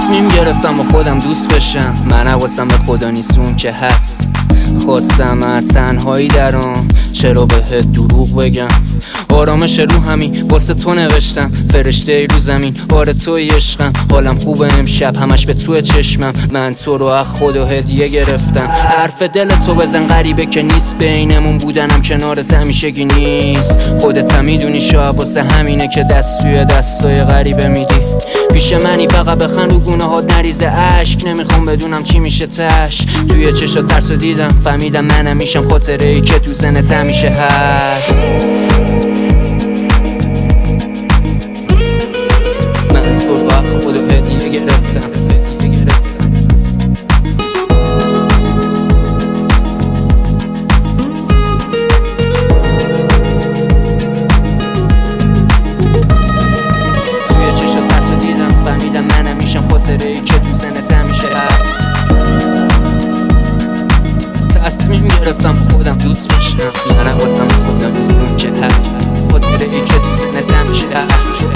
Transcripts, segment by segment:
تصمیم گرفتم با خودم دوست بشم. من حواسم به خدا نیست اون که هست. خواستم از تنهایی درام، چرا بهت دروغ بگم؟ آرامش رو همین واسه تو نوشتم، فرشته ای رو زمین آره توی عشقم. حالم خوبه امشب همش به تو چشمم، من تو رو از خدا هدیه گرفتم. حرف دل تو بزن غریبه که نیست، بینمون بودنم کنارت همیشگی نیست. خودت هم میدونی شاید واسه همینه که دست توی دستای غریبه میدی. پیش منی فقط بخند رو گناهات نریزه اشک، نمیخوام بدونم چی میشه تش. توی چشات ترسو دیدم فهمیدم منم میشم خاطره ای که تو ذهنت همیشه هست. من تو رو از خدا هدیه گرفتم. ای که تو زنت همیشه هست. تصمیم گرفتم خودم دوست بشم. من حواسم خودم نیست اون که هست. خاطره ای که تو زنت همیشه هست.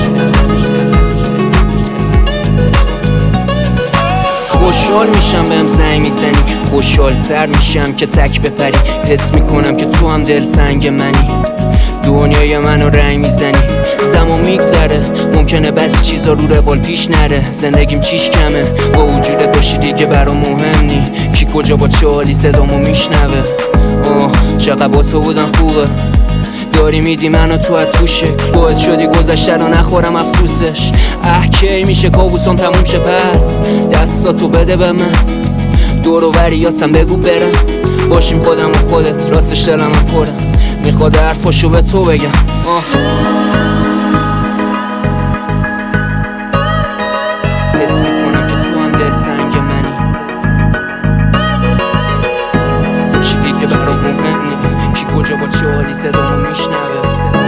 خوشحال میشم بهم زنگ میزنی، خوشحالتر میشم که تک بپری. حس میکنم که تو هم دلتنگ منی، دنیای منو رنگ میزنی. زمان میگذره ممکنه بعضی چیزا رو روال پیش نره. زندگیم چیش کمه با وجودت باشی دیگه برام مهم نی. کی کجا با چه حالی صدامو میشنوه. چقدر با تو بودن خوبه، داری میدی منو تو از تو شکل. باعث شدی گذشته رو نخورم افسوسش. کی میشه کابوسام تموم شه پس دستاتو بده به من. دور و بریاتم بگو برم باشیم خودم و خودت. راستش دلم پره میخواد حرفاشو به تو بگم. حس میکنم که تو هم دلتنگ منی، چی دیگه برام مهم نی. کی کجا با چه حالی صدامو میشنوه.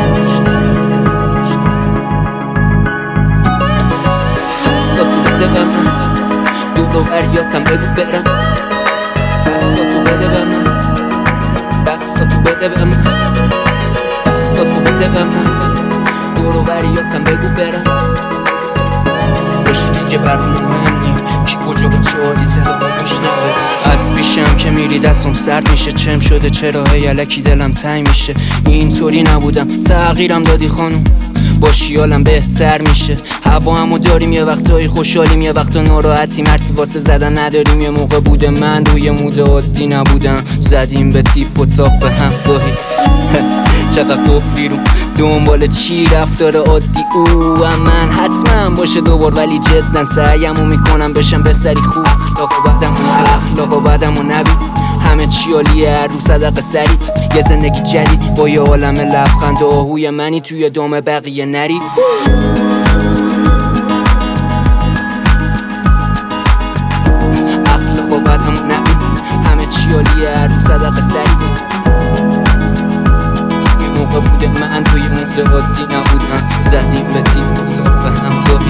دستاتو بده به من، دور و بریاتم بگو برم. دستاتو بده به من، دستاتو بده به من، دستاتو بده به من. دور و بریاتم بگو برم باشی دیگه برام مهم نی. کی کجا با چه حالی صدامو میشنوه. از پیشم که میری دستم سرد میشه. چم شده چرا هی الکی دلم تنگ میشه. اینطوری نبودم تغییرم دادی خانوم، با شیالم بهتر میشه. هوا همو داریم یه وقتایی خوشحالیم یه وقتا ناراحتیم. حرفی واسه زدن نداریم. یه موقع بوده من روی مود عادی نبودم، زدیم به تیپ و تاپ به هم گاهی. چقدر قفلی رو دنبال چی رفتار عادی او من حتما باشه دوبار، ولی جدا سعیمو میکنم بشم به سری خوب. اخلاق و بدمو نبید همه چی عالیه. هر رو صدق سریت یه زندگی جدید با یه عالم لبخند و آهوی منی توی دام بقیه نری. اخلاق و بدمو نبید همه چی عالیه. هر رو صدق سریت بوده من توی مود عادی نبودم، زدیم به تیم تا به هم گاهی.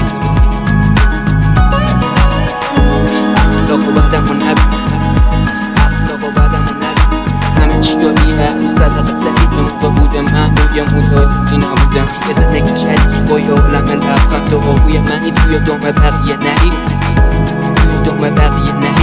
اخلاق و بدمو نبید، اخلاق و بدمو نبید همه چی عالیه. صدق سعید موقع بوده من توی مود عادی نبودم. یه زندگی جدید با یه عالم لبخند و آهوی منی توی دام بقیه نری. توی دام بقیه نری.